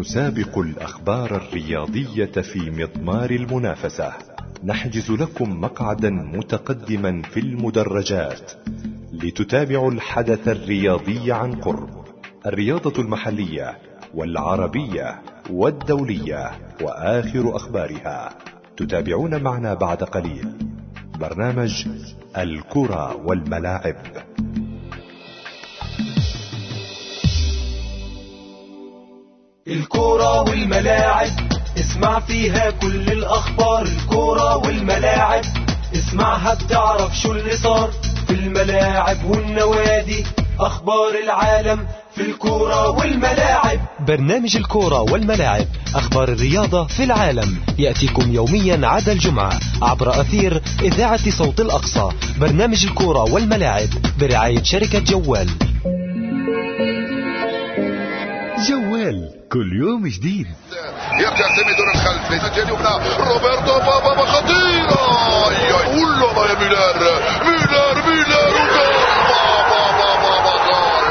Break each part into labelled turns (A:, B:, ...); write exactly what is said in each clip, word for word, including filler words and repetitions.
A: نسابق الأخبار الرياضية في مضمار المنافسة. نحجز لكم مقعدا متقدما في المدرجات لتتابعوا الحدث الرياضي عن قرب، الرياضة المحلية والعربية والدولية وآخر أخبارها. تتابعون معنا بعد قليل برنامج الكرة والملاعب.
B: الكرة والملاعب اسمع فيها كل الأخبار. الكرة والملاعب اسمعها بتعرف شو اللي صار في الملاعب والنوادي، أخبار العالم في الكرة والملاعب.
C: برنامج الكرة والملاعب، أخبار الرياضة في العالم، يأتيكم يوميا عدا الجمعة عبر أثير إذاعة صوت الأقصى. برنامج الكرة والملاعب برعاية شركة جوال.
D: جوال كل يوم جديد.
E: يرجع سامي دون الخلف لنجا اليمنى، روبرتو بابا خطيرة، والله يا ميلار ميلار ميلار بابا بابا جول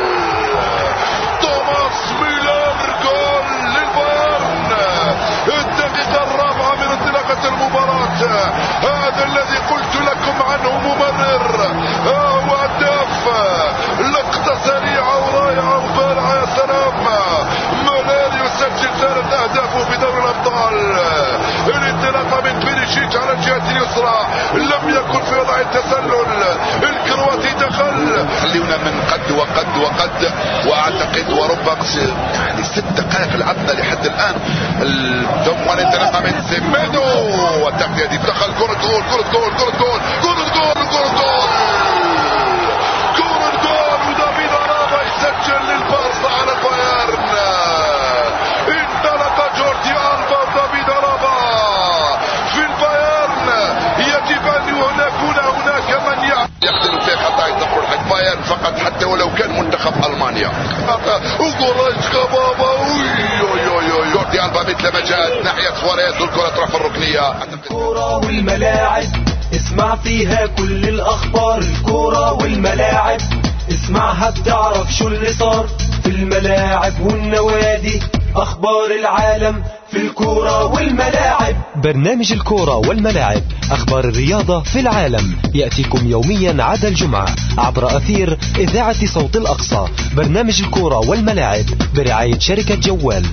E: توماس ميلار، جول للبايرن، الدقيقة الرابعة من انطلاقة المباراة. هذا الذي قلت لكم عنه ممرر، هو هداف، لقطة سريعة ورائعة وبارعة. يا سلام، ميلار يسجل ثلاث أهدافه في دوري الأبطال. الانطلاقة من بيريشيتش على الجهة اليسرى، لم يكن في وضع التسلل، الكرواتي دخل. خلينا من قد وقد وقد واعتقد وربما يعني ست دقائق لعبنا لحد الآن. ثم الانطلاقة من سيميدو والتغطية دخل، كرة جول كرة جول كرة جول كرة جول كرة جول كرة جول ودافيد ألابا يسجل للبارسا على البايرن. انطلق جوردي ألبا ودافيد ألابا في البايرن. يجب أن يكون هناك من يقتل فيه حتى يتقر الحق بايرن فقط، حتى ولو كان منتخب ألمانيا. وغوريتشكا بابا جوردي ألبا مثل ما جاءت ناحية سواريز والكرة تروح في الركنية.
B: الكرة والملاعب اسمع فيها كل الأخبار. الكرة والملاعب اسمعها بتعرف شو اللي صار في الملاعب والنوادي، أخبار العالم في الكرة والملاعب.
C: برنامج الكرة والملاعب، أخبار الرياضة في العالم، يأتيكم يوميا عدا الجمعة عبر أثير إذاعة صوت الأقصى. برنامج الكرة والملاعب برعاية شركة جوال.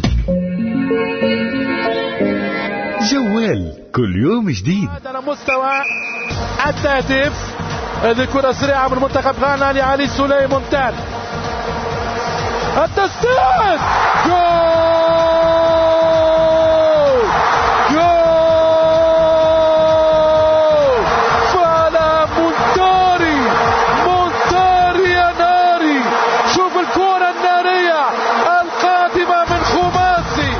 D: جوال كل يوم جديد.
F: على مستوى التهديف، هذه كرة سريعة من منتخب غانا لعلي سليم، ممتاز التسديد، جول جول. فالا مونتاري مونتاري يا ناري، شوف الكرة النارية القادمة من خماسي.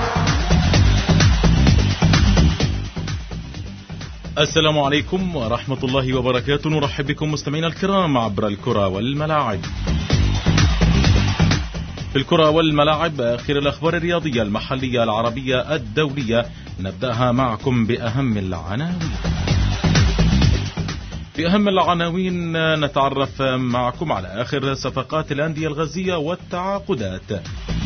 G: السلام عليكم ورحمة الله وبركاته. نرحب بكم مستمعينا الكرام عبر الكرة والملاعب. في الكرة والملاعب آخر الأخبار الرياضية المحلية العربية الدولية، نبدأها معكم بأهم العناوين. في أهم العناوين نتعرف معكم على آخر صفقات الأندية الغازية والتعاقدات.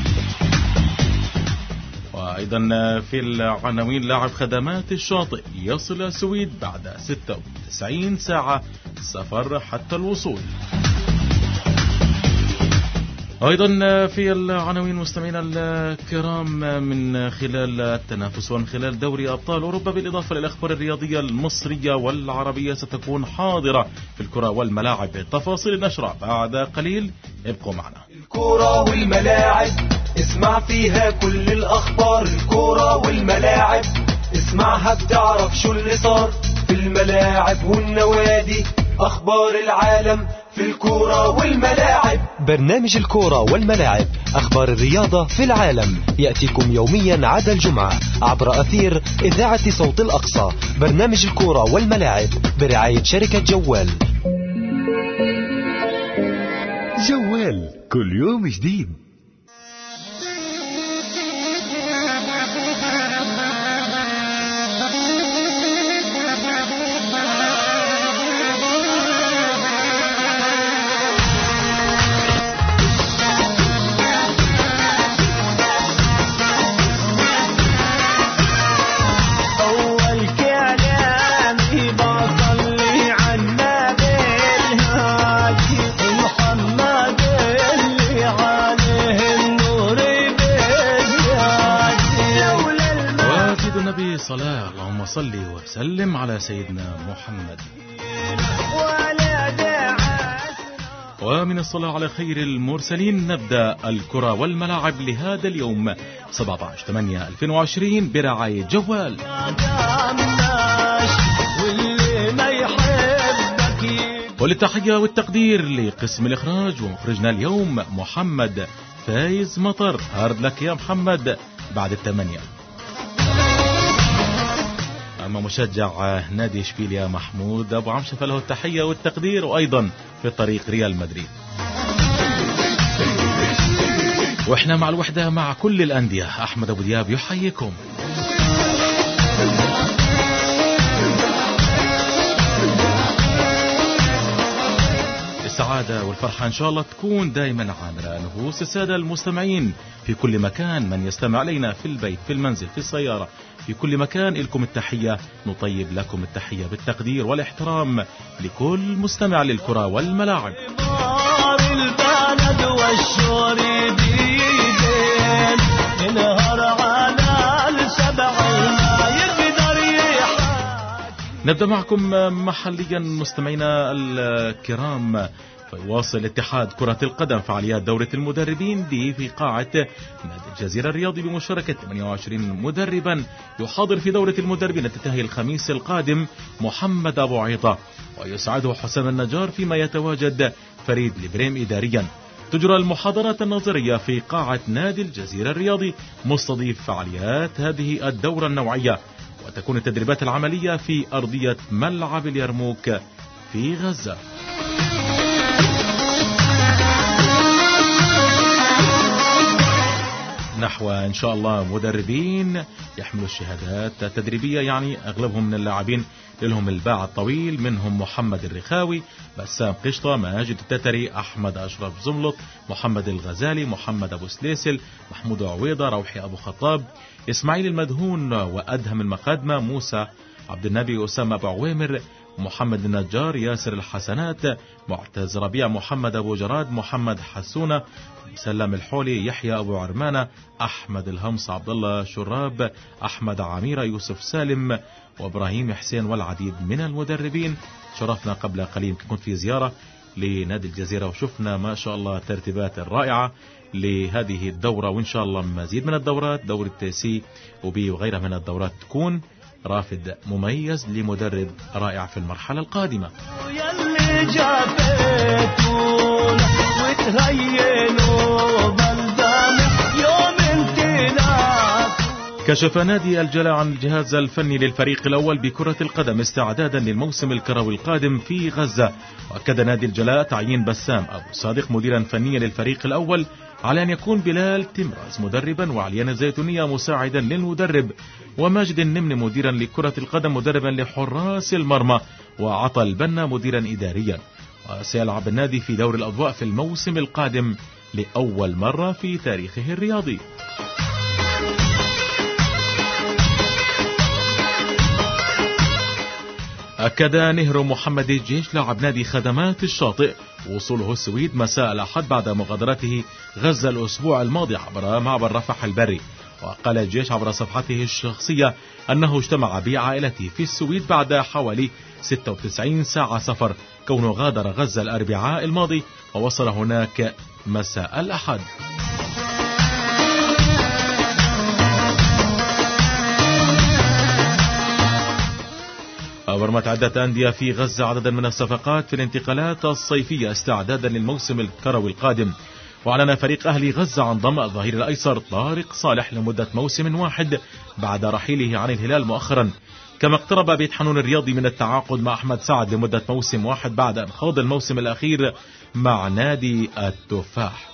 G: وأيضا في العناوين لاعب خدمات الشاطئ يصل السويد بعد ستة وتسعين ساعة سفر حتى الوصول. أيضا في العناوين مستمعينا الكرام من خلال التنافس ومن خلال دوري أبطال أوروبا، بالإضافة للأخبار الرياضية المصرية والعربية ستكون حاضرة في الكرة والملاعب. تفاصيل النشرة بعد قليل، ابقوا معنا.
B: الكرة والملاعب اسمع فيها كل الأخبار. الكرة والملاعب اسمعها بتعرف شو اللي صار في الملاعب والنوادي، أخبار العالم في الكرة والملاعب.
C: برنامج الكرة والملاعب، أخبار الرياضة في العالم، يأتيكم يوميا عدا الجمعة عبر أثير إذاعة صوت الأقصى. برنامج الكرة والملاعب برعاية شركة جوال.
D: جوال كل يوم جديد.
G: صل وسلم على سيدنا محمد. ومن الصلاة على خير المرسلين نبدأ الكرة والملاعب لهذا اليوم سبعة عشر ثمانية ألفين وعشرين برعاية جوال. وللتحية والتقدير لقسم الإخراج ومخرجنا اليوم محمد فايز مطر. هارد لك يا محمد بعد الثمانية. أما مشجع نادي إشبيلية محمود أبو عمشة فله التحية والتقدير، وأيضا في طريق ريال مدريد. وإحنا مع الوحدة مع كل الأندية. أحمد أبو دياب يحييكم. السعادة والفرحة إن شاء الله تكون دائما عامرة نفوس السادة المستمعين في كل مكان، من يستمع علينا في البيت، في المنزل، في السيارة، في كل مكان. لكم التحية، نطيب لكم التحية بالتقدير والاحترام لكل مستمع للكرة والملاعب. نبدأ معكم محليا مستمعينا الكرام. فيواصل اتحاد كرة القدم فعاليات دورة المدربين دي في قاعة نادي الجزيرة الرياضي بمشاركة ثمانية وعشرين مدربا. يحاضر في دورة المدربين تنتهي الخميس القادم محمد أبو عيطة، ويساعده حسام النجار، فيما يتواجد فريد البريم إداريا. تجرى المحاضرات النظرية في قاعة نادي الجزيرة الرياضي مستضيف فعاليات هذه الدورة النوعية، وتكون التدريبات العملية في أرضية ملعب اليرموك في غزة. نحو إن شاء الله مدربين يحملوا الشهادات التدريبية، يعني أغلبهم من اللاعبين لهم الباع الطويل، منهم محمد الرخاوي، بسام قشطة، ماجد التتري، أحمد أشرف زملط، محمد الغزالي، محمد أبو سليسل، محمود عويضة، روحي أبو خطاب، إسماعيل المدهون، وأدهم المقدمة، موسى عبد النبي، أسامة أبو عويمر، محمد النجار، ياسر الحسنات، معتز ربيع، محمد أبو جراد، محمد حسونة، سلام الحولي، يحيى أبو عرمانة، أحمد الهمص، عبد الله شراب، أحمد عميرة، يوسف سالم، وإبراهيم حسين، والعديد من المدربين. شرفنا قبل قليل كنت في زيارة لنادي الجزيرة وشفنا ما شاء الله الترتيبات الرائعة لهذه الدورة، وإن شاء الله مزيد من الدورات، دورة سي وبي وغيرها من الدورات، تكون رافد مميز لمدرب رائع في المرحلة القادمة. كشف نادي الجلاء عن الجهاز الفني للفريق الأول بكرة القدم استعدادا للموسم الكروي القادم في غزة. وأكد نادي الجلاء تعيين بسام أبو صادق مديرا فنيا للفريق الأول، على أن يكون بلال تمراز مدربا، وعليان الزيتونية مساعدا للمدرب، وماجد النمن مديرا لكرة القدم مدربا لحراس المرمى، وعطى البنا مديرا إداريا. وسيلعب النادي في دور الأضواء في الموسم القادم لأول مرة في تاريخه الرياضي. أكد نهر محمد الجيش لاعب نادي خدمات الشاطئ وصوله السويد مساء الأحد بعد مغادرته غزة الأسبوع الماضي عبر معبر رفح البري. وقال الجيش عبر صفحته الشخصية أنه اجتمع بعائلته في السويد بعد حوالي ستة وتسعين ساعة سفر، كونه غادر غزة الأربعاء الماضي ووصل هناك مساء الأحد. أبرمت عدة أندية في غزة عددا من الصفقات في الانتقالات الصيفية استعدادا للموسم الكروي القادم. وأعلن فريق أهلي غزة عن ضم الظهير الأيسر طارق صالح لمدة موسم واحد بعد رحيله عن الهلال مؤخرا. كما اقترب بيت حنون الرياضي من التعاقد مع أحمد سعد لمدة موسم واحد بعد أن خاض الموسم الأخير مع نادي التفاح.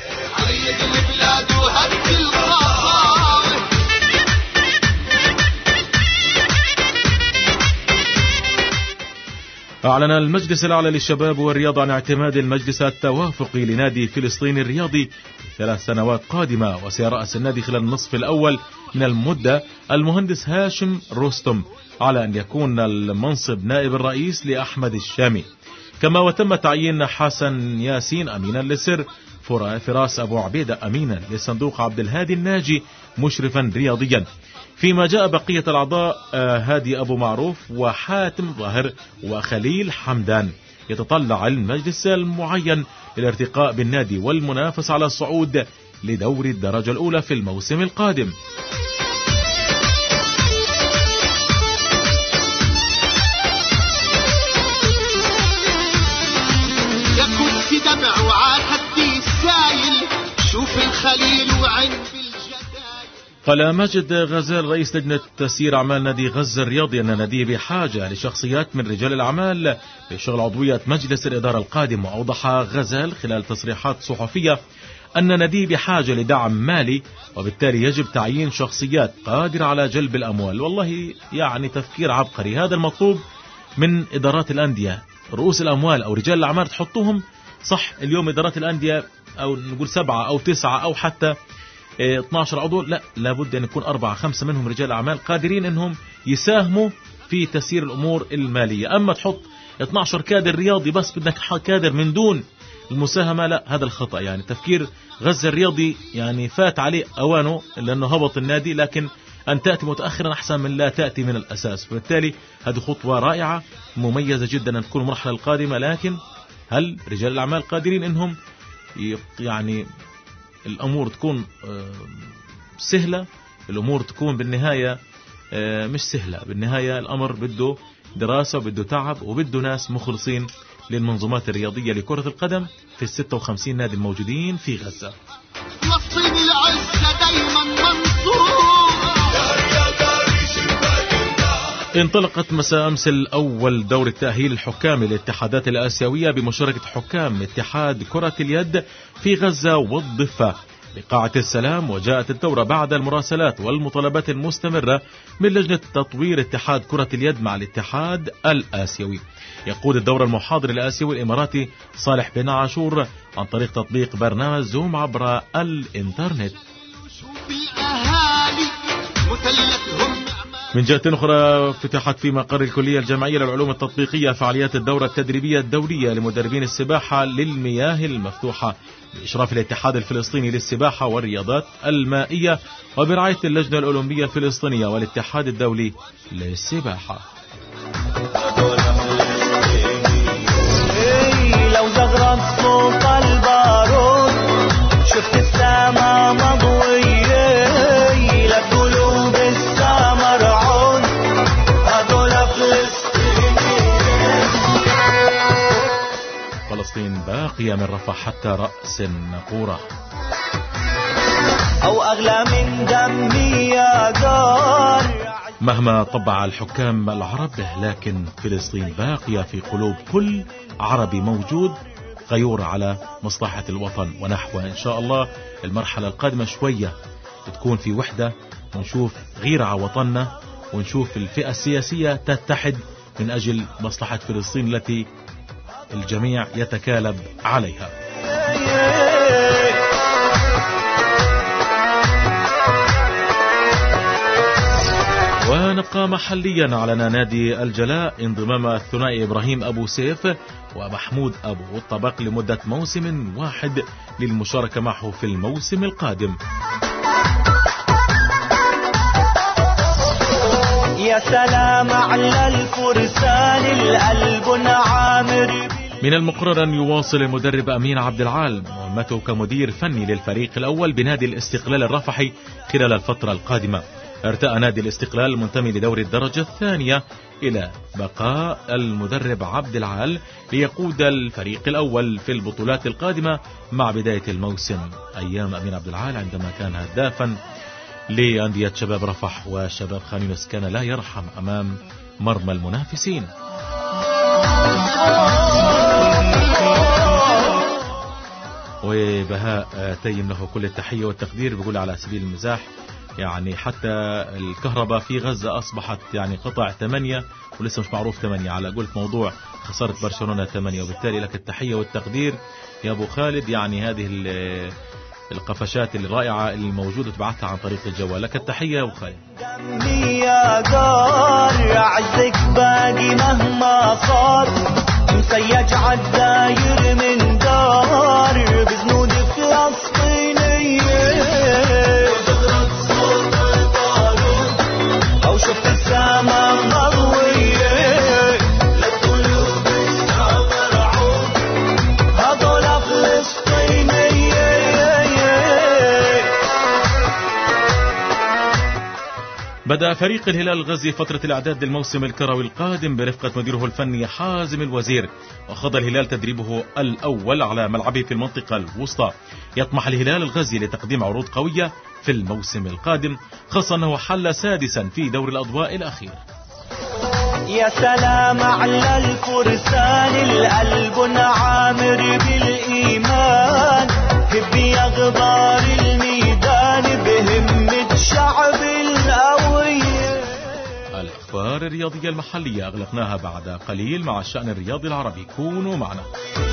G: أعلن المجلس الأعلى للشباب والرياضة عن اعتماد المجلس التوافقي لنادي فلسطين الرياضي في ثلاث سنوات قادمة، وسيرأس النادي خلال النصف الأول من المدة المهندس هاشم رستم، على أن يكون المنصب نائب الرئيس لأحمد الشامي. كما وتم تعيين حسن ياسين أمينا لسر، فراس أبو عبيدة أمينا لصندوق عبد الهادي الناجي مشرفا رياضيا. فيما جاء بقية الأعضاء هادي أبو معروف وحاتم ظاهر وخليل حمدان. يتطلع المجلس المعين للارتقاء بالنادي والمنافس على الصعود لدوري الدرجة الأولى في الموسم القادم. قال ماجد غزال رئيس لجنة تسيير أعمال نادي غزة الرياضي أن ناديه بحاجة لشخصيات من رجال الأعمال لشغل عضوية مجلس الإدارة القادم. وأوضح غزال خلال تصريحات صحفية أن ناديه بحاجة لدعم مالي، وبالتالي يجب تعيين شخصيات قادرة على جلب الأموال. والله يعني تفكير عبقري، هذا المطلوب من إدارات الأندية، رؤوس الأموال أو رجال الأعمال تحطوهم صح. اليوم إدارات الأندية أو نقول سبعة أو تسعة أو حتى اثني عشر عضو، لا لابد أن يكون أربعة خمسة منهم رجال أعمال قادرين أنهم يساهموا في تسيير الأمور المالية. أما تحط اثني عشر كادر رياضي بس بدك كادر من دون المساهمة، لا هذا الخطأ. يعني تفكير غزة الرياضي يعني فات عليه أوانه لأنه هبط النادي، لكن أن تأتي متأخرا أحسن من لا تأتي من الأساس. فبالتالي هذه خطوة رائعة مميزة جدا أن تكون المرحلة القادمة. لكن هل رجال الأعمال قادرين أنهم يعني الأمور تكون سهلة؟ الأمور تكون بالنهاية مش سهلة. بالنهاية الأمر بده دراسة وبده تعب وبده ناس مخلصين للمنظومات الرياضية لكرة القدم في الستة وخمسين نادي الموجودين في غزة. انطلقت مساء أمس الأول دور التأهيل الحكامي للاتحادات الآسيوية بمشاركة حكام اتحاد كرة اليد في غزة والضفة بقاعة السلام. وجاءت الدورة بعد المراسلات والمطالبات المستمرة من لجنة تطوير اتحاد كرة اليد مع الاتحاد الآسيوي. يقود الدورة المحاضر الآسيوي الإماراتي صالح بن عاشور عن طريق تطبيق برنامج زوم عبر الإنترنت. من جهة أخرى فتحت في مقر الكلية الجامعية للعلوم التطبيقية فعاليات الدورة التدريبية الدولية لمدربين السباحة للمياه المفتوحة بإشراف الاتحاد الفلسطيني للسباحة والرياضات المائية وبرعاية اللجنة الأولمبية الفلسطينية والاتحاد الدولي للسباحة.
H: لو زغرت صوت البارود شفت السما مضوية لقلوب السما رعود هدول
G: فلسطين باقية من رفح حتى رأس النقورة
H: أو أغلى من دمي يا دار.
G: مهما طبع الحكام العرب لكن فلسطين باقية في قلوب كل عربي موجود غيور على مصلحة الوطن. ونحو إن شاء الله المرحلة القادمة شوية تكون في وحدة ونشوف غير على وطننا ونشوف الفئة السياسية تتحد من أجل مصلحة فلسطين التي الجميع يتكالب عليها. ونبقى محليا. أعلن نادي الجلاء انضمام الثنائي إبراهيم أبو سيف ومحمود أبو الطبق لمدة موسم واحد للمشاركة معه في الموسم القادم.
H: يا سلام على الفرسان القلب عامر.
G: من المقرر أن يواصل المدرب أمين عبد العال مهمته كمدير فني للفريق الأول بنادي الاستقلال الرفحي خلال الفترة القادمة. ارتأى نادي الاستقلال المنتمي لدوري الدرجة الثانية إلى بقاء المدرب عبد العال ليقود الفريق الأول في البطولات القادمة مع بداية الموسم. أيام أمين عبد العال عندما كان هدافا لأندية شباب رفح وشباب خان يونس كان لا يرحم أمام مرمى المنافسين. وبهاء تيم له كل التحية والتقدير. بيقول على سبيل المزاح يعني حتى الكهرباء في غزة أصبحت يعني قطع ثمانية ولسه مش معروف ثمانية على قلت موضوع خسارة برشلونة ثمانية. وبالتالي لك التحية والتقدير يا أبو خالد. يعني هذه القفشات الرائعة الموجودة تبعتها عن طريق الجوال. لك التحية يا أبو خالد.
H: دمي يا دار عزك باقي مهما صار مسيج عالداير من دار بزنود فلسطينية
G: بدأ فريق الهلال الغزي فترة الإعداد للموسم الكروي القادم برفقة مديره الفني حازم الوزير، وخاض الهلال تدريبه الأول على ملعبه في المنطقة الوسطى. يطمح الهلال الغزي لتقديم عروض قوية في الموسم القادم، خاصة أنه حل سادسا في دور الأضواء الأخير.
H: يا سلام على الفرسان القلب عامر بالإيمان، هبي أغبار الميدان بهمة شعب القوية.
G: الأخبار الرياضية المحلية أغلقناها بعد قليل مع الشأن الرياضي العربي، كونوا معنا.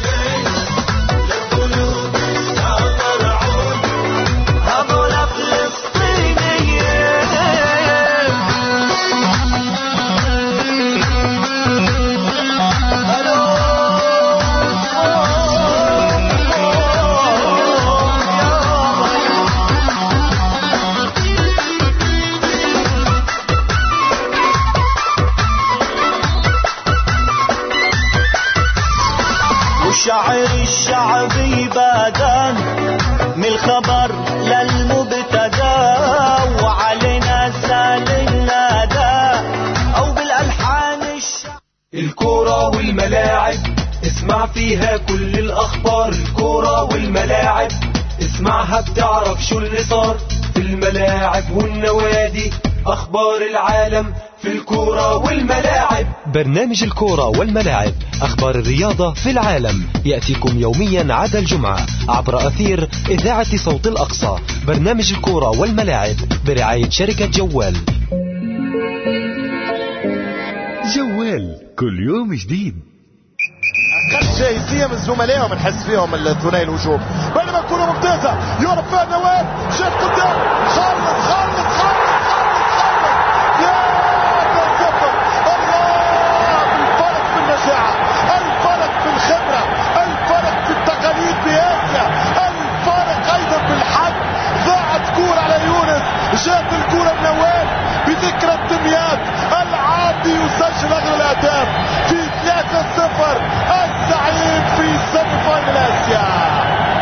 H: شعر الشعبي بادان من الخبر للمبتدا، وعلينا سال النادى او بالالحان الشعب.
B: الكورة والملاعب اسمع فيها كل الاخبار، الكورة والملاعب اسمعها بتعرف شو اللي صار في الملاعب والنوادي، اخبار العالم في الكورة والملاعب.
C: برنامج الكورة والملاعب، أخبار الرياضة في العالم، يأتيكم يوميا عدا الجمعة عبر أثير إذاعة صوت الأقصى. برنامج الكورة والملاعب برعاية شركة جوال.
D: جوال كل يوم جديد.
F: أقل جاهزية من زملائهم نحس فيهم الثنائي الهجوم، بينما كرة ممتازة يورب فيها نواب، شاف قدام خالد خالد خالد الفرق في الخبرة، الفرق في التقاليد بآسيا، الفرق أيضا في الحد. ضاعت كورة على يونس، جات الكورة النوال بذكرى الدميات، العادي يسجل أغلى الأهداف في ثلاثة صفر، الزعيم في سيمي فاينل آسيا.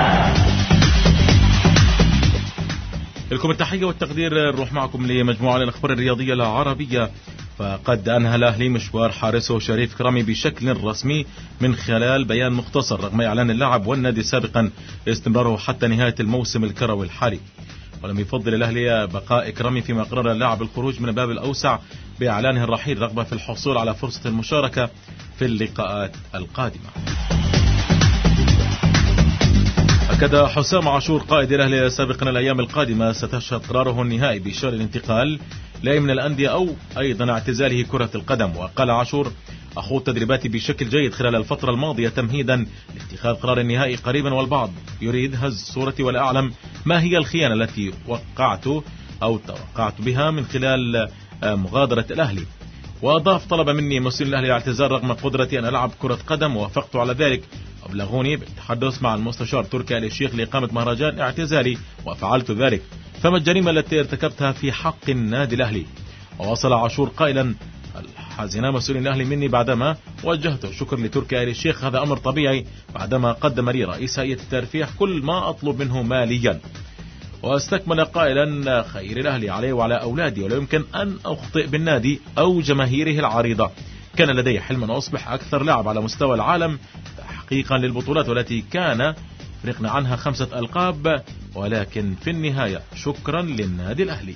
G: لكم التحية والتقدير، نروح معكم لمجموعة الأخبار الرياضية العربية. فقد أنهى الأهلي مشوار حارسه شريف كرامي بشكل رسمي من خلال بيان مختصر، رغم إعلان اللاعب والنادي سابقا استمراره حتى نهاية الموسم الكروي الحالي. ولم يفضل الأهلي بقاء كرامي، فيما قرر اللاعب الخروج من الباب الأوسع بإعلانه الرحيل رغبة في الحصول على فرصة المشاركة في اللقاءات القادمة. أكد حسام عاشور قائد الأهلي سابقا الأيام القادمة ستشهد قراره النهائي بشأن الانتقال لأي من الأندية أو أيضا اعتزاله كرة القدم. وقال عاشور: أخوض تدريباتي بشكل جيد خلال الفترة الماضية تمهيدا لاتخاذ قرار النهائي قريبا، والبعض يريد هز صورتي ولا أعلم ما هي الخيانة التي وقعت أو توقعت بها من خلال مغادرة الأهلي. وأضاف: طلب مني مسؤول الأهلي الاعتزال رغم قدرتي أن ألعب كرة قدم ووافقت على ذلك. أبلغوني بالتحدث مع المستشار تركي آل الشيخ لإقامة مهرجان اعتزالي وفعلت ذلك، فما الجريمة التي ارتكبتها في حق النادي الأهلي؟ وواصل عاشور قائلا: حزن مسؤولين الأهلي مني بعدما وجهت الشكر لتركي آل الشيخ، هذا أمر طبيعي بعدما قدم لي رئيس هيئة الترفيه كل ما أطلب منه ماليا. واستكمل قائلا: خير الأهلي علي وعلى أولادي، ولا يمكن أن أخطئ بالنادي أو جماهيره العريضة. كان لدي حلم أن أصبح أكثر لاعب على مستوى العالم تحقيقا للبطولات والتي كان فرقنا عنها خمسة ألقاب، ولكن في النهاية شكرا للنادي الأهلي.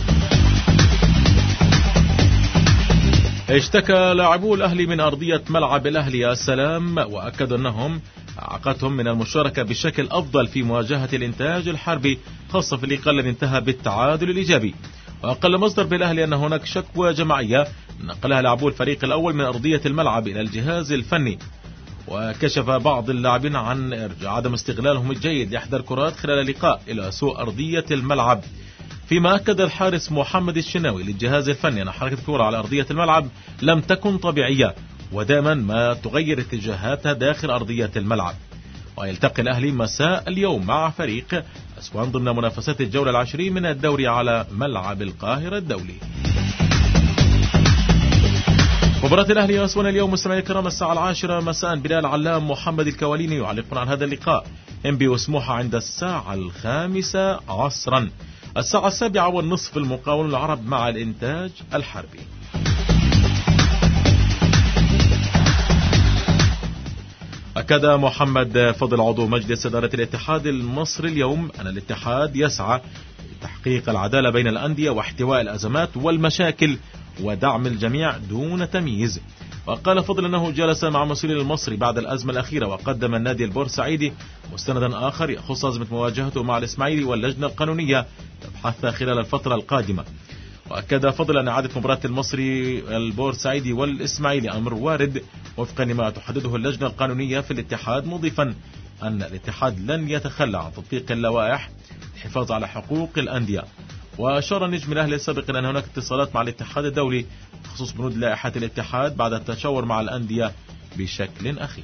G: اشتكى لاعبو الأهلي من أرضية ملعب الأهلي السلام، وأكدوا أنهم عقدتهم من المشاركة بشكل أفضل في مواجهة الإنتاج الحربي، خاصة في اللقاء الذي انتهى بالتعادل الإيجابي. وأقل مصدر بالأهلي أن هناك شكوى جماعية نقلها لاعبو الفريق الأول من أرضية الملعب إلى الجهاز الفني. وكشف بعض اللاعبين عن إرجاع عدم استغلالهم الجيد لإحدى الكرات خلال اللقاء إلى سوء أرضية الملعب، فيما أكد الحارس محمد الشناوي للجهاز الفني أن حركة الكرة على أرضية الملعب لم تكن طبيعية، ودائما ما تغير اتجاهاتها داخل أرضية الملعب. ويلتقي الأهلي مساء اليوم مع فريق أسوان ضمن منافسات الجولة العشرين من الدوري على ملعب القاهرة الدولي. مباراة الأهلي وأسوان اليوم مستمعي الكرام الساعة العاشرة مساء. بلال علام محمد الكواليني يعلقون عن هذا اللقاء. إنبي وسموحة عند الساعة الخامسة عصرا. الساعة السابعة والنصف المقاولون العرب مع الإنتاج الحربي. أكد محمد فضل عضو مجلس إدارة الاتحاد المصري اليوم أن الاتحاد يسعى لتحقيق العدالة بين الأندية واحتواء الأزمات والمشاكل ودعم الجميع دون تمييز. وقال فضل أنه جلس مع مسؤولي المصري بعد الأزمة الأخيرة، وقدم النادي البورسعيدي مستندا آخر يخص أزمة مواجهته مع الإسماعيلي واللجنة القانونية تبحث خلال الفترة القادمة. وأكد فضل أن إعادة مباراة المصري البورسعيدي والإسماعيلي أمر وارد وفقا لما تحدده اللجنة القانونية في الاتحاد، مضيفا أن الاتحاد لن يتخلى عن تطبيق اللوائح للحفاظ على حقوق الأندية. وأشار نجم الأهلي سابقا أن هناك اتصالات مع الاتحاد الدولي بخصوص بنود لائحة الاتحاد بعد التشاور مع الأندية بشكل أخير.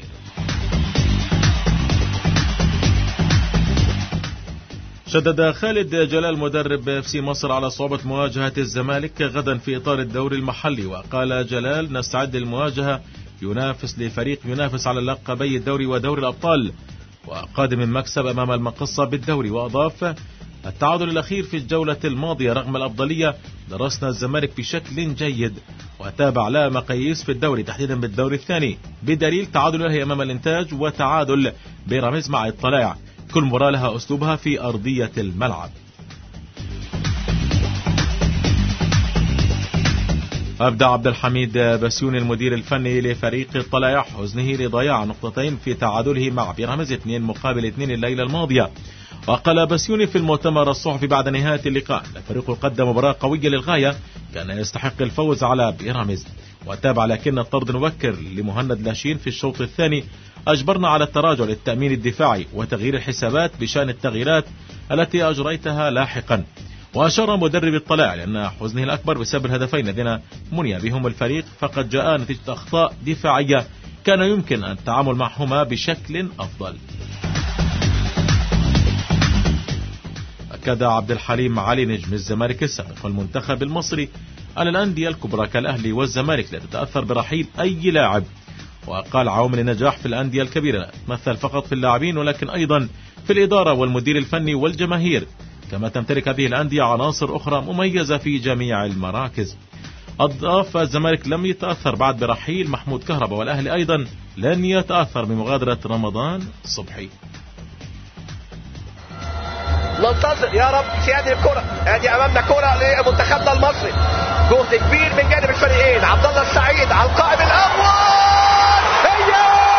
G: شدد خالد جلال مدرب اف سي مصر على صعوبة مواجهة الزمالك غدا في إطار الدوري المحلي. وقال جلال: نستعد للمواجهة ينافس لفريق ينافس على لقبي الدوري ودوري الأبطال وقادم من مكسب أمام المقصة بالدوري. وأضاف: التعادل الأخير في الجولة الماضية رغم الأفضلية درسنا الزمالك بشكل جيد وتابع لا مقاييس في الدوري تحديدا بالدوري الثاني، بدليل تعادل الأهلي أمام الإنتاج وتعادل بيراميدز مع الطلائع، كل مباراة لها أسلوبها في أرضية الملعب. أبدى عبد الحميد بسيوني المدير الفني لفريق الطلائع حزنه لضياع نقطتين في تعادله مع بيراميدز اثنين مقابل اثنين الليلة الماضية. وقال بسيوني في المؤتمر الصحفي بعد نهاية اللقاء: الفريق قدم مباراة قوية للغاية كان يستحق الفوز على بيراميدز، وتابع لكن الطرد المبكر لمهند لاشين في الشوط الثاني أجبرنا على التراجع للتأمين الدفاعي وتغيير الحسابات بشأن التغييرات التي أجريتها لاحقا. وأشار مدرب الطلائع لأن حزنه الأكبر بسبب الهدفين الذين مني بهم الفريق، فقد جاء نتيجة أخطاء دفاعية كان يمكن التعامل معهما بشكل أفضل. أكد عبد الحليم علي نجم الزمالك السابق والمنتخب المصري أن الأندية الكبرى كالأهلي والزمالك لا تتأثر برحيل أي لاعب. وقال: عوامل النجاح في الأندية الكبيرة تمثل فقط في اللاعبين ولكن أيضا في الإدارة والمدير الفني والجماهير، كما تمتلك هذه الأندية عناصر أخرى مميزة في جميع المراكز. أضاف: الزمالك لم يتأثر بعد برحيل محمود كهربا، والأهلي أيضا لن يتأثر بمغادرة رمضان صبحي.
I: ننتظر يا رب في هذه الكرة. ادي امامنا كرة لمنتخبنا المصري، جهد كبير من جانب الفريقين. عبد الله السعيد على القائم الاول، هي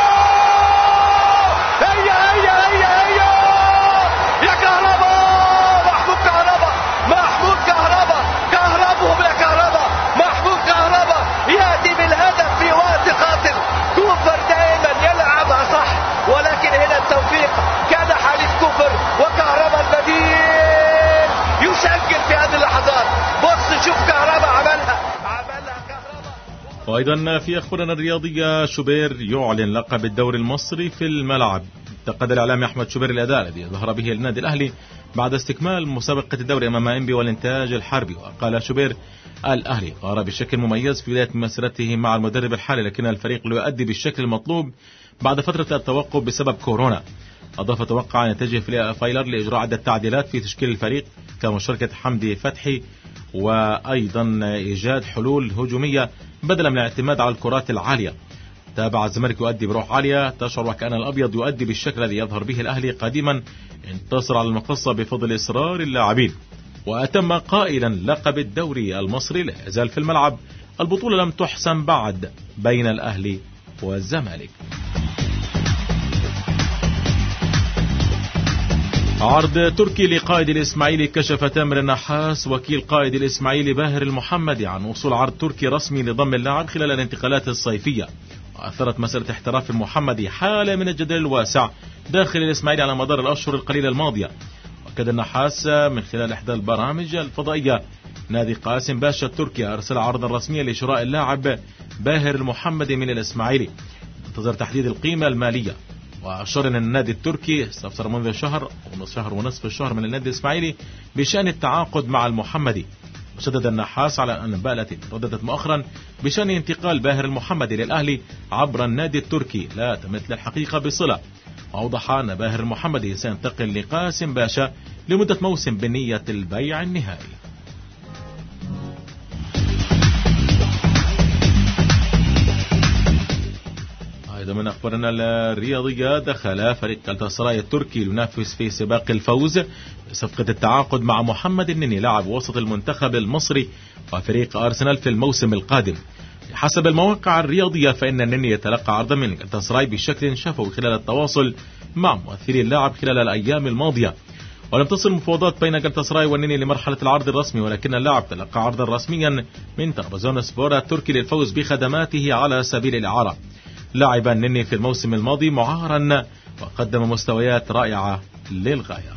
I: هي هي هي هي يا كهربا، محمود كهربا، محمود كهربا، كهربهم يا كهربا، محمود كهربا ياتي بالهدف في وقت قاتل. كوفر دائما يلعبها صح، ولكن هنا التوفيق كان حليف كوفر، وكهربا البديل يسجل في هذه اللحظات. بص شوف كهربا عملها عملها كهربا.
G: وأيضا في أخبارنا الرياضية: شوبير يعلن لقب الدوري المصري في الملعب. انتقد الإعلامي أحمد شوبير الأداء الذي ظهر به النادي الأهلي بعد استكمال مسابقة الدوري أمام إنبي والإنتاج الحربي. وقال شوبير: الأهلي ظهر بشكل مميز في بداية مسيرته مع المدرب الحالي، لكن الفريق لا يؤدي بالشكل المطلوب بعد فترة التوقف بسبب كورونا. أضاف: توقع أن يتجه فايلر لإجراء عدة تعديلات في تشكيل الفريق كمشاركة حمدي فتحي، وأيضا إيجاد حلول هجومية بدلا من الاعتماد على الكرات العالية. تابع: الزمالك يؤدي بروح عالية تشعر وكأن الأبيض يؤدي بالشكل الذي يظهر به الأهلي قديما، انتصر على المقصة بفضل إصرار اللاعبين. وأتم قائلا: لقب الدوري المصري لا يزال في الملعب، البطولة لم تحسم بعد بين الأهلي والزمالك. عرض تركي لقائد الإسماعيلي كشف تامر النحاس وكيل قائد الإسماعيلي باهر المحمدي عن وصول عرض تركي رسمي لضم اللاعب خلال الانتقالات الصيفية. وأثرت مسألة احتراف المحمدي حالة من الجدل الواسع داخل الإسماعيلي على مدار الأشهر القليلة الماضية. وأكد النحاس من خلال إحدى البرامج الفضائية نادي قاسم باشا التركي أرسل عرضا رسميا لشراء اللاعب باهر المحمدي من الإسماعيلي، انتظر تحديد القيمة المالية. وأشار أن النادي التركي استفسر منذ شهر ونصف شهر ونصف الشهر من النادي الإسماعيلي بشأن التعاقد مع المحمدي. وشدد النحاس على أن الأنباء التي ترددت مؤخرا بشأن انتقال باهر المحمدي للأهلي عبر النادي التركي لا تمثل الحقيقة بصلة. أوضح أن باهر المحمدي سينتقل لقاسم باشا لمدة موسم بنية البيع النهائي. أيضا من أخبارنا الرياضية، دخل فريق جالاتاسراي التركي لينافس في سباق الفوز بصفقة التعاقد مع محمد النني لاعب وسط المنتخب المصري وفريق أرسنال في الموسم القادم. حسب المواقع الرياضية فإن النني يتلقى عرضا من جالاتاسراي بشكل شفوي خلال التواصل مع ممثلي اللاعب خلال الأيام الماضية، ولم تصل المفاوضات بين جالاتاسراي والنني لمرحلة العرض الرسمي، ولكن اللاعب تلقى عرضا رسميا من ترابزونسبور التركي للفوز بخدماته على سبيل الإعارة. لعب النني في الموسم الماضي معارا وقدم مستويات رائعة للغاية.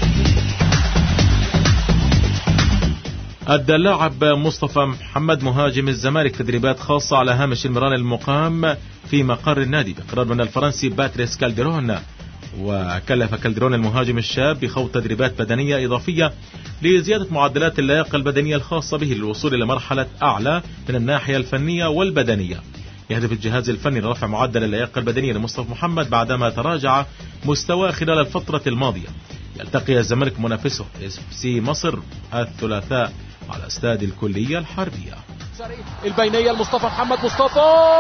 G: أدى اللاعب مصطفى محمد مهاجم الزمالك تدريبات خاصة على هامش المران المقام في مقر النادي بقرار من الفرنسي باتريس كالديرون، وكلف كالديرون المهاجم الشاب بخوض تدريبات بدنية إضافية لزيادة معدلات اللياقة البدنية الخاصة به للوصول إلى مرحلة أعلى من الناحية الفنية والبدنية. يهدف الجهاز الفني لرفع معدل اللياقة البدنية لمصطفى محمد بعدما تراجع مستواه خلال الفترة الماضية. يلتقي الزمالك منافسه اف سي مصر الثلاثاء على استاد الكلية الحربية.
J: البينية لمصطفى محمد، مصطفى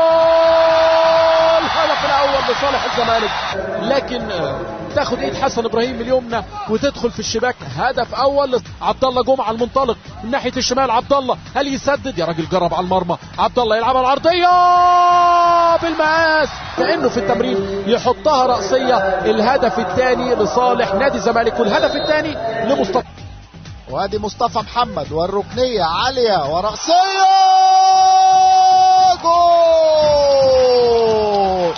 J: الهدف الأول لصالح الزمالك، لكن تاخد ايد حسن ابراهيم اليمنى وتدخل في الشباك. هدف اول عبد الله جمعه المنطلق من ناحيه الشمال. عبد الله هل يسدد؟ يا راجل جرب على المرمى. عبد الله يلعبها العرضيه بالمقاس كانه في التمرين يحطها راسيه. الهدف الثاني لصالح نادي الزمالك والهدف الثاني لمصطفى.
F: وادي مصطفى محمد والركنيه عاليه وراسيه جول.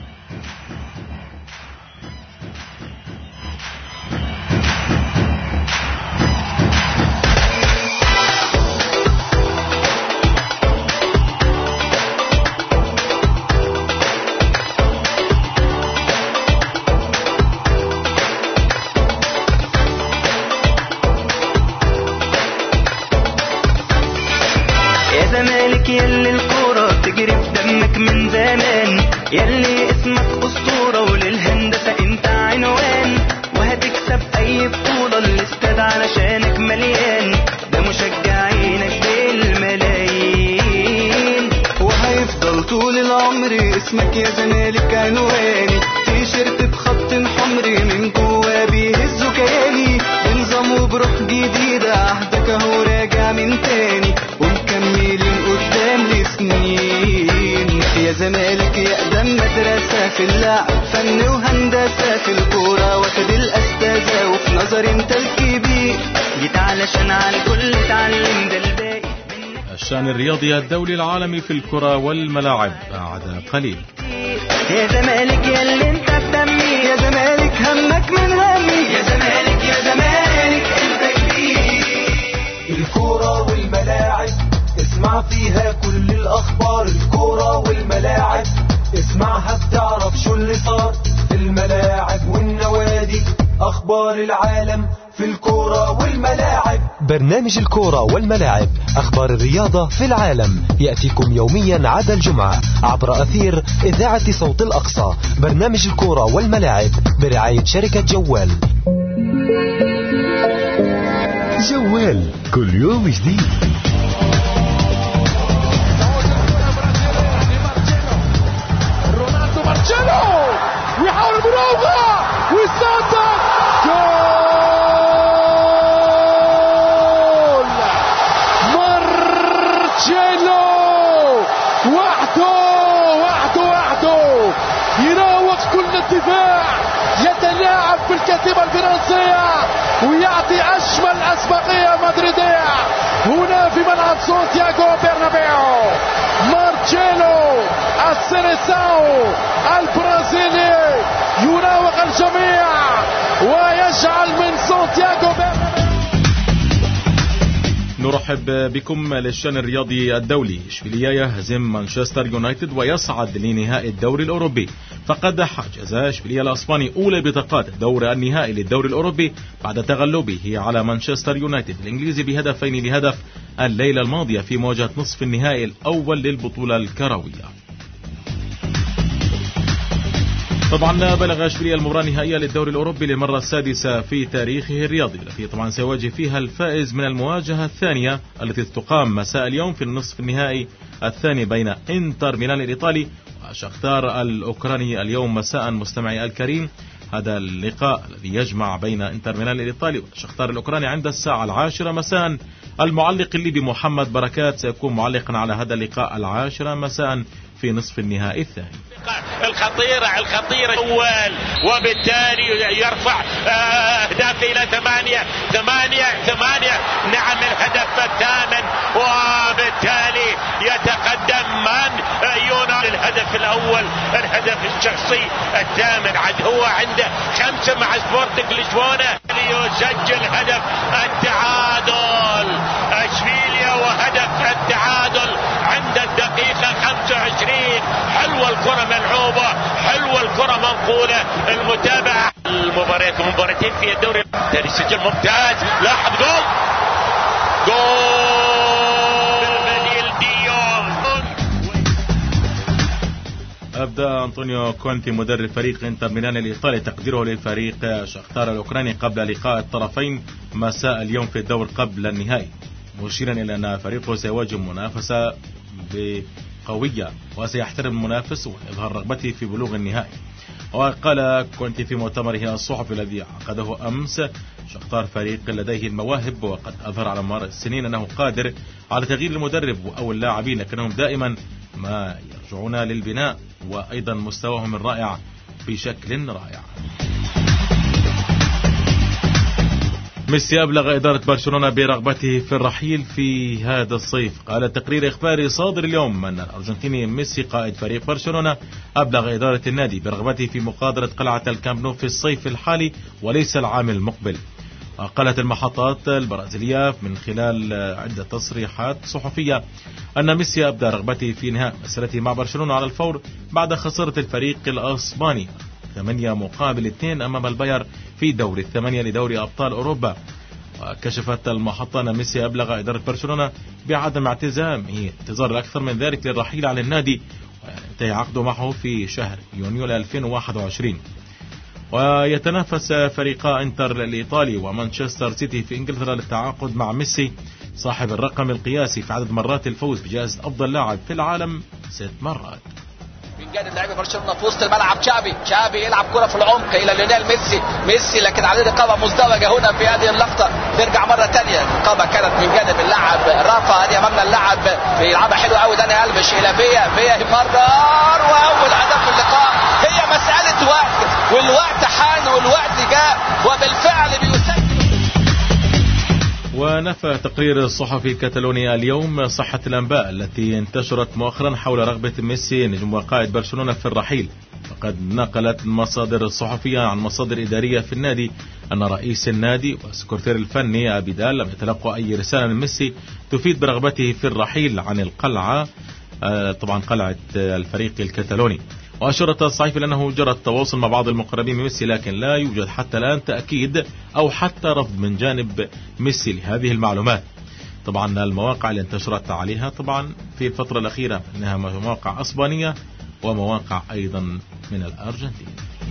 H: يلي الكورة تجري في دمك من زمان، يلي اسمك أسطورة وللهندسة انت عنوان، وهتكسب اي بطولة الاستاد علشانك مليان، ده مشجعينك بالملايين، وهيفضل طول العمر اسمك يا زمالك عنواني، تيشيرت بخط حمري من جوا بيهزوا كياني، بنظام وبروح جديدة عهدك اهو راجع من تاني، ومكملين قدام لسنين، يا زمالك يا اقدم مدرسة في اللعب، فن وهندسة في الكورة، واخد الاستاذة وفي نظري انت الكبير، جيت علشان على الكل اتعلم ده الباقي.
G: الشأن الرياضي الدولي العالمي في الكرة والملاعب بعد قليل.
H: يا زمالك يا اللي انت بدمي، يا زمالك همك من همي، يا زمالك يا زمالك انت كبير.
B: الكرة والملاعب اسمع فيها كل الاخبار، الكرة والملاعب اسمعها بتعرف شو اللي صار في الملاعب والنوادي، اخبار العالم في الكرة والملاعب.
C: برنامج الكرة والملاعب، أخبار الرياضة في العالم، يأتيكم يوميا عدا الجمعة عبر أثير إذاعة صوت الأقصى. برنامج الكرة والملاعب برعاية شركة جوال.
D: جوال كل يوم جديد.
J: رونالدو مارتشيلو ويحاول المراوغة ويسدد جول. مارتشيلو وحده وحده وحده يراوغ كل الدفاع، يتلاعب بالكتيبة الفرنسية ويعطي أجمل أسبقية مدريدية هنا في ملعب سانتياغو برنابيو. مارتشيلو السيريساو البرازيلي يراوغ الجميع ويجعل من سانتياغو برنابيو.
G: نرحب بكم للشأن الرياضي الدولي. إشبيلية يهزم مانشستر يونايتد ويصعد لنهائي الدوري الأوروبي. فقد حجز إشبيلية الأسباني أولى بطاقات الدور النهائي للدوري الأوروبي بعد تغلبه على مانشستر يونايتد الإنجليزي بهدفين لهدف الليلة الماضية في مواجهة نصف النهائي الأول للبطولة الكروية. طبعا بلغ اشبيلية المباراة النهائية للدوري الأوروبي للمرة السادسة في تاريخه الرياضي، التي طبعا سيواجه فيها الفائز من المواجهة الثانية التي تقام مساء اليوم في النصف النهائي الثاني بين انتر ميلان الإيطالي وشختار الأوكراني اليوم مساء. مستمعي الكريم، هذا اللقاء الذي يجمع بين انتر ميلان الإيطالي وشختار الأوكراني عند الساعة العاشرة مساء. المعلق الليبي محمد بركات سيكون معلقا على هذا اللقاء العاشرة مساء في نصف النهائي الثاني.
K: الخطيرة الخطيرة أول، وبالتالي يرفع أهداف إلى ثمانية ثمانية ثمانية. نعم الهدف الثامن، وبالتالي يتقدم من يونان الهدف الأول، الهدف الشخصي الثامن. عد هو عنده خمسة مع سبورتنج لشبونة ليسجل هدف التعادل اشبيليا، وهدف التعادل عند الدقيقة خمسة وعشرين. حلوة الكرة ملعوبة، حلوة الكرة منقولة. المتابعة المباريات ومباراتين في الدوري تاني سجل ممتاز. لاحظ جول جول بديل ديون.
G: أبدأ أنطونيو كونتي مدرب فريق انتر ميلان الإيطالي تقديره للفريق شختار الأوكراني قبل لقاء الطرفين مساء اليوم في الدور قبل النهائي، مشيرا إلى أن فريقه سيواجه منافسة قوية وسيحترم المنافس ويظهر رغبته في بلوغ النهائي. وقال كونتي في مؤتمره الصحفي الذي عقده أمس: شختار فريق لديه المواهب، وقد أظهر على مر السنين أنه قادر على تغيير المدرب أو اللاعبين، لكنهم دائما ما يرجعون للبناء، وأيضا مستواهم الرائع بشكل رائع. ميسي أبلغ إدارة برشلونة برغبته في الرحيل في هذا الصيف. قال تقرير إخباري صادر اليوم أن الأرجنتيني ميسي قائد فريق برشلونة أبلغ إدارة النادي برغبته في مغادرة قلعة الكامب نو في الصيف الحالي وليس العام المقبل. قالت المحطات البرازيلية من خلال عدة تصريحات صحفية أن ميسي أبدى رغبته في إنهاء مسيرته مع برشلونة على الفور بعد خسارة الفريق الأسباني ثمانية مقابل اثنين أمام الباير في دور الثمانية لدوري أبطال أوروبا. وكشفت المحطة أن ميسي أبلغ إدارة برشلونة بعدم اعتزامه انتظار أكثر من ذلك للرحيل عن النادي، وينتهي عقده معه في شهر يونيو ألفين وواحد وعشرين. ويتنافس فريقا انتر الإيطالي ومانشستر سيتي في إنجلترا للتعاقد مع ميسي صاحب الرقم القياسي في عدد مرات الفوز بجائزة أفضل لاعب في العالم ست مرات.
L: من جانب لاعب برشلونه في وسط الملعب تشافي تشافي يلعب كره في العمق الى ليونيل ميسي ميسي لكن عليه رقابه مزدوجه هنا في هذه اللقطه. ترجع مره ثانيه الرقابه كانت من جانب اللاعب رافا. هذه امامنا اللاعب بيلعبها حلو قوي داني ألفيش الى فيا فيا مرار، واول هدف اللقاء. هي مساله وقت، والوقت حان والوقت جاء، وبالفعل بيسجل.
G: ونفى تقرير الصحفي الكتالوني اليوم صحة الأنباء التي انتشرت مؤخرا حول رغبة ميسي نجم وقائد برشلونة في الرحيل. فقد نقلت المصادر الصحفية عن مصادر إدارية في النادي أن رئيس النادي والسكرتير الفني أبيدال لم يتلقوا أي رسالة من ميسي تفيد برغبته في الرحيل عن القلعة، طبعا قلعة الفريق الكتالوني. وأشرت الصحيفة لأنه جرى التواصل مع بعض المقربين من ميسي، لكن لا يوجد حتى الآن تأكيد أو حتى رفض من جانب ميسي لهذه المعلومات. طبعا المواقع اللي انتشرت عليها طبعا في الفترة الأخيرة إنها مواقع أسبانية ومواقع أيضا من الأرجنتين.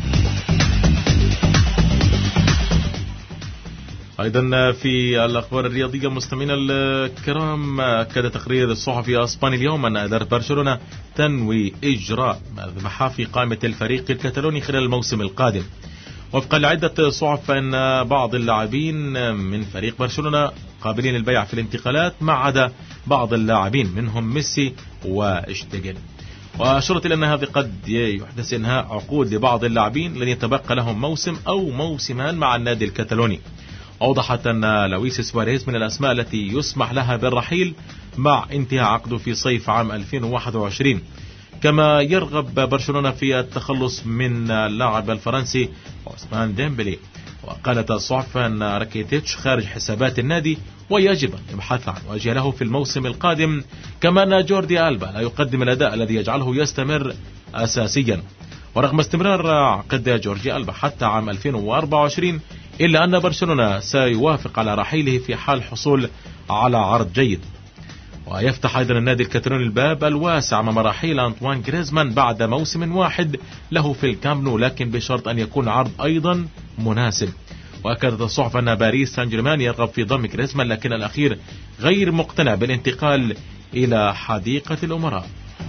G: أيضا في الأخبار الرياضية مستمعينا الكرام، أكد تقرير الصحفي الأسباني اليوم أن إدارة برشلونة تنوي إجراء محافي قائمة الفريق الكتالوني خلال الموسم القادم. وفقا لعدة صحف أن بعض اللاعبين من فريق برشلونة قابلين للبيع في الانتقالات ما عدا بعض اللاعبين منهم ميسي واشتيجن. وأشرت إلى أن هذا قد يحدث إنهاء عقود لبعض اللاعبين لن يتبقى لهم موسم أو موسمان مع النادي الكتالوني. أوضحت أن لويس سواريز من الأسماء التي يسمح لها بالرحيل مع انتهاء عقده في صيف عام ألفين وواحد وعشرين. كما يرغب برشلونة في التخلص من اللاعب الفرنسي عثمان ديمبلي. وقالت الصحف أن راكيتيتش خارج حسابات النادي ويجب أن يبحث عن وجه له في الموسم القادم، كما أن جوردي ألبا لا يقدم الأداء الذي يجعله يستمر أساسيا. ورغم استمرار عقد جورجي ألبا حتى عام ألفين وأربعة وعشرين إلا أن برشلونة سيوافق على رحيله في حال حصول على عرض جيد. ويفتح أيضا النادي الكتالوني الباب الواسع أمام رحيل أنطوان غريزمان بعد موسم واحد له في الكامب نو، لكن بشرط أن يكون عرض أيضا مناسب. وأكدت الصحف أن باريس سان جيرمان يرغب في ضم غريزمان، لكن الأخير غير مقتنع بالانتقال إلى حديقة الأمراء.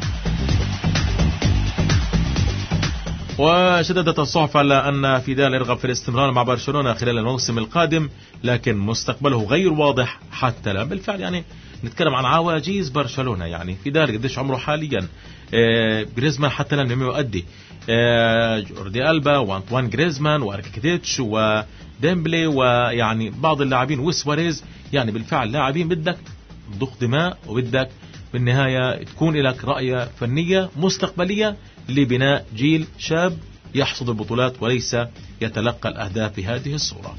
G: وشددت الصحف على أن فيدال يرغب في الاستمرار مع برشلونة خلال الموسم القادم، لكن مستقبله غير واضح حتى الآن. بالفعل يعني نتكلم عن عواجيز برشلونة، يعني فيدال قديش عمره حاليا، آه غريزمان حتى الآن لم يؤدي، آه جوردي ألبا وأنطوان غريزمان وأركيتيتش وديمبلي ويعني بعض اللاعبين وسواريز، يعني بالفعل لاعبين بدك تضخ دماء وبدك بالنهاية تكون لك رأي فنية مستقبلية لبناء جيل شاب يحصد البطولات وليس يتلقى الأهداف بهذه الصورة.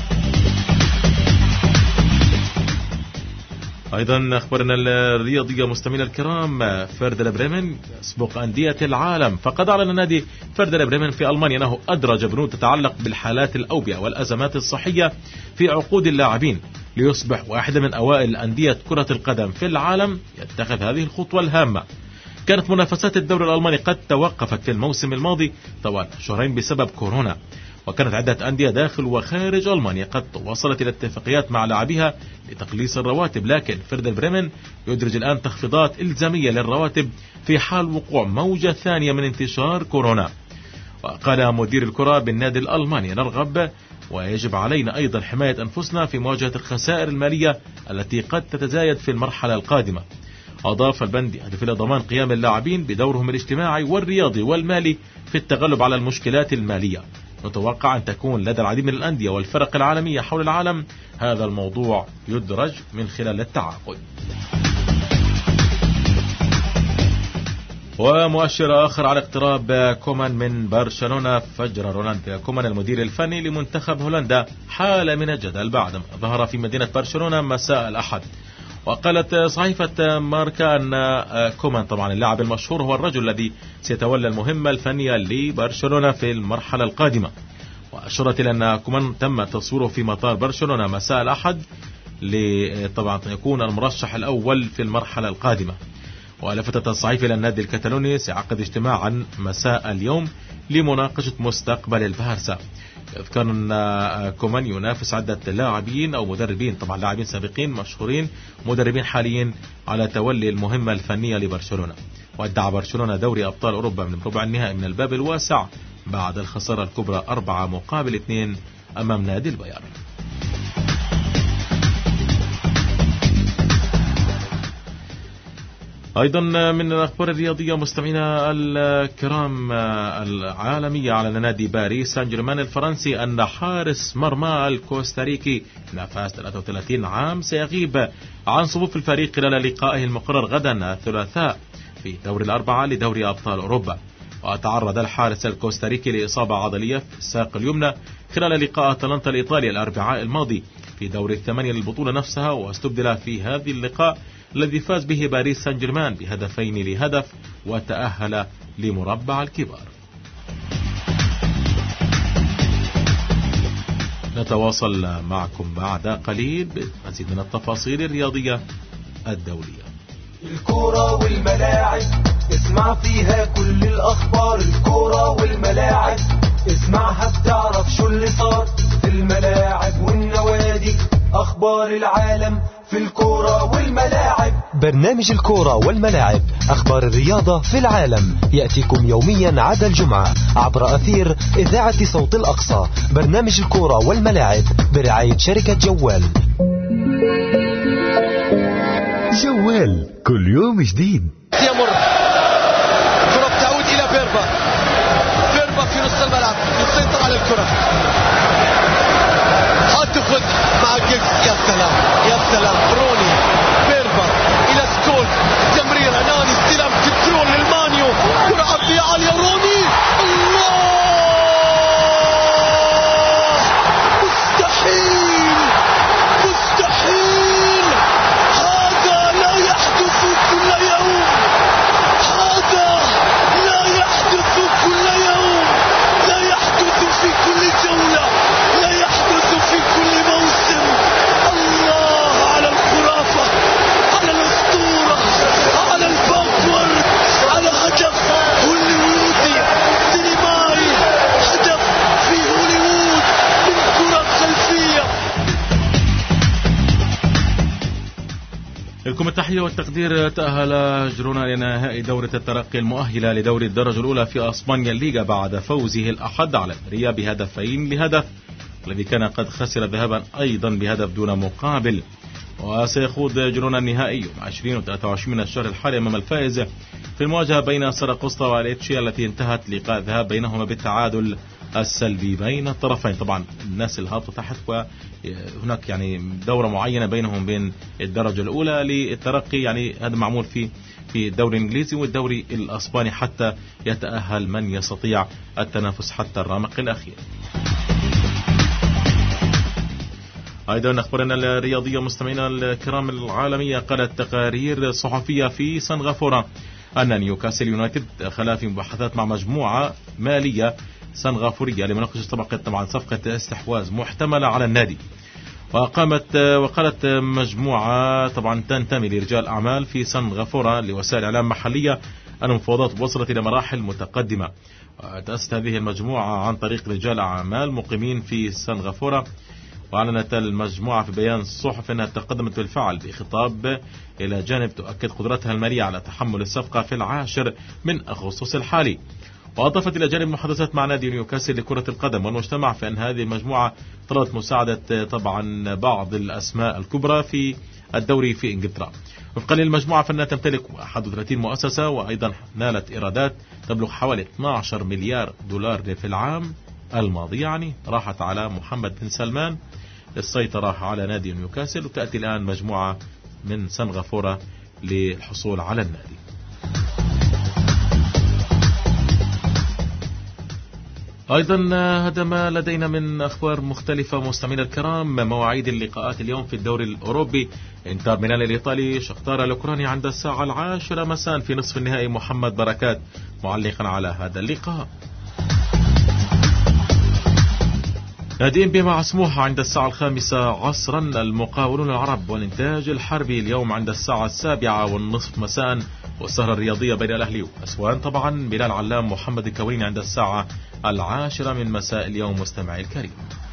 G: أيضا أخبرنا الرياضية مستمعينا الكرام، فيردر بريمن يسبق أندية العالم. فقد أعلن نادي فيردر بريمن في ألمانيا أنه أدرج بنود تتعلق بالحالات الأوبئة والأزمات الصحية في عقود اللاعبين ليصبح واحدا من أوائل أندية كرة القدم في العالم يتخذ هذه الخطوة الهامة. كانت منافسات الدوري الألماني قد توقفت في الموسم الماضي طوال شهرين بسبب كورونا، وكانت عدة أندية داخل وخارج ألمانيا قد وصلت إلى اتفاقيات مع لاعبيها لتقليص الرواتب، لكن فيردر بريمن يدرج الآن تخفيضات إلزامية للرواتب في حال وقوع موجة ثانية من انتشار كورونا. وقال مدير الكرة بالنادي الألماني: نرغب ويجب علينا أيضا حماية أنفسنا في مواجهة الخسائر المالية التي قد تتزايد في المرحلة القادمة. أضاف البند يهدف إلى ضمان قيام اللاعبين بدورهم الاجتماعي والرياضي والمالي في التغلب على المشكلات المالية. نتوقع أن تكون لدى العديد من الأندية والفرق العالمية حول العالم هذا الموضوع يدرج من خلال التعاقد. ومؤشر آخر على اقتراب كومان من برشلونة، فجر رونالد كومان المدير الفني لمنتخب هولندا حالة من الجدل بعدما ظهر في مدينة برشلونة مساء الأحد. وقالت صحيفة ماركا أن كومان طبعا اللاعب المشهور هو الرجل الذي سيتولى المهمة الفنية لبرشلونة في المرحلة القادمة. وأشرت إلى أن كومان تم تصويره في مطار برشلونة مساء الأحد لطبعا يكون المرشح الأول في المرحلة القادمة. ولفتت الصحيفة إلى النادي الكتالوني سيعقد اجتماعا مساء اليوم لمناقشة مستقبل البارسا. يذكر أن كومان ينافس عدة لاعبين أو مدربين، طبعا لاعبين سابقين مشهورين مدربين حاليين، على تولي المهمة الفنية لبرشلونة. وادعى برشلونة دوري أبطال أوروبا من ربع النهائي من الباب الواسع بعد الخسارة الكبرى أربعة مقابل اثنين أمام نادي البايرن. أيضا من الأخبار الرياضية مستمعينا الكرام العالمية، على نادي باريس سان جيرمان الفرنسي أن حارس مرمى الكوستاريكي نفاس ثلاثة وثلاثين عام سيغيب عن صفوف الفريق خلال لقائه المقرر غدا الثلاثاء في دور الأربعة لدوري أبطال أوروبا. وتعرض الحارس الكوستاريكي لإصابة عضلية في الساق اليمنى خلال لقاء أتلانتا الإيطالي الأربعاء الماضي في دور الثمانية للبطولة نفسها، واستبدل في هذه اللقاء الذي فاز به باريس سان جيرمان بهدفين لهدف وتأهل لمربع الكبار. نتواصل معكم بعد قليل بمزيد من التفاصيل الرياضية الدولية.
B: الكرة والملاعب اسمع فيها كل الأخبار، الكرة والملاعب اسمعها بتعرف شو اللي صار في الملاعب والنوادي، أخبار العالم في الكرة والملاعب.
C: برنامج الكرة والملاعب، أخبار الرياضة في العالم، يأتيكم يوميا عدا الجمعة عبر أثير إذاعة صوت الأقصى. برنامج الكرة والملاعب برعاية شركة جوال.
D: جوال كل يوم جديد.
I: يمر كرة تعود إلى بيربا، بيربا في نص الملعب يسيطر على الكرة، هتاخذ مع جيكس. يا سلام يا سلام، روني بيربا إلى سكول، تمريرة ناني، استلام كنترول للمانيو، كرة عرضية عالية، روني الله، مستحيل مستحيل، هذا لا يحدث كل يوم، هذا لا يحدث
G: لكم التحية والتقدير. تأهل جرونا لنهائي دورة الترقي المؤهلة لدوري الدرجة الأولى في أسبانيا الليغا بعد فوزه الأحد على الماريا بهدفين لهدف، الذي كان قد خسر ذهابا أيضا بهدف دون مقابل. وسيخوض جرونا النهائي يوم عشرين و ثلاثة وعشرين من الشهر الحالي أمام الفائز في المواجهة بين ساراغوسا والإتشي التي انتهت لقاء ذهاب بينهما بالتعادل السلبي بين الطرفين. طبعا الناس الهابطة تحت، وهناك يعني دورة معينة بينهم بين الدرجة الأولى للترقي، يعني هذا معمول في في الدوري الإنجليزي والدوري الأسباني حتى يتأهل من يستطيع التنافس حتى الرامق الأخير. أيضا أخبارنا الرياضية مستمعينا الكرام العالمية، قالت تقارير صحفية في سنغافورة أن نيوكاسل يونايتد دخل في مباحثات مع مجموعة مالية سنغافورية لمناقشة طبقة طبعا صفقة استحواذ محتملة على النادي. وقامت وقالت مجموعة طبعا تنتمي لرجال أعمال في سنغافورة لوسائل إعلام محلية أن المفاوضات وصلت إلى مراحل متقدمة. وتأسست هذه المجموعة عن طريق رجال أعمال مقيمين في سنغافورة. وأعلنت المجموعة في بيان الصحف أنها تقدمت بالفعل بخطاب إلى جانب تؤكد قدرتها المالية على تحمل الصفقة في العاشر من أغسطس الحالي. وأضافت إلى جانب المحادثات مع نادي نيوكاسل لكرة القدم والمجتمع في أن هذه المجموعة طلبت مساعدة طبعا بعض الأسماء الكبرى في الدوري في إنجلترا. وفقا للمجموعة فإنها تمتلك واحد وثلاثين مؤسسة، وأيضا نالت إيرادات تبلغ حوالي اثني عشر مليار دولار في العام الماضي، يعني راحت على محمد بن سلمان للسيطرة على نادي نيوكاسل، وتأتي الآن مجموعة من سنغافورة للحصول على النادي. أيضا هذا ما لدينا من أخبار مختلفة مستمعينا الكرام. مواعيد اللقاءات اليوم في الدوري الأوروبي: انتر ميلان الإيطالي شختار الأوكراني عند الساعة العاشرة مساء في نصف النهائي. محمد بركات معلقا على هذا اللقاء. نادي إنبي مع سموحة عند الساعة الخامسة عصرا. المقاولون العرب والإنتاج الحربي اليوم عند الساعة السابعة والنصف مساء. والسهرة الرياضية بين الأهلي وأسوان طبعا بلال علام محمد الكوريني عند الساعة العاشرة من مساء اليوم. مستمعي الكريم،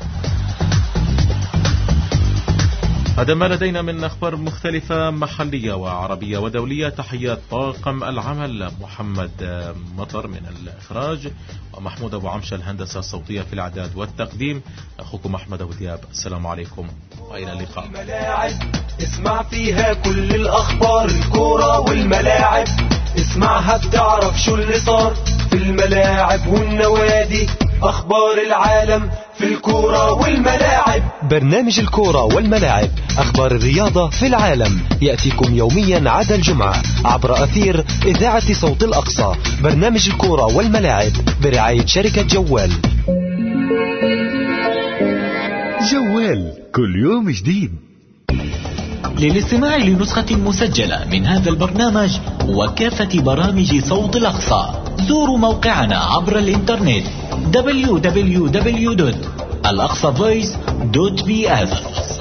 G: هذا ما لدينا من أخبار مختلفة محلية وعربية ودولية. تحيات طاقم العمل: محمد مطر من الإخراج، ومحمود أبو عمشة الهندسة الصوتية في الإعداد والتقديم. أخوكم أحمد أبو دياب، السلام عليكم وإلى اللقاء.
B: الملاعب اسمع فيها كل الأخبار، الكورة والملاعب اسمعها بتعرف شو اللي صار في الملاعب والنوادي. أخبار العالم في الكورة والملاعب.
C: برنامج الكورة والملاعب، أخبار الرياضة في العالم، يأتيكم يوميا عدا الجمعة عبر أثير إذاعة صوت الأقصى. برنامج الكورة والملاعب برعاية شركة جوال.
D: جوال كل يوم جديد.
M: للاستماع لنسخة مسجلة من هذا البرنامج وكافة برامج صوت الأقصى زوروا موقعنا عبر الإنترنت دبليو دبليو دبليو دوت الأقصى فويس دوت بي إف.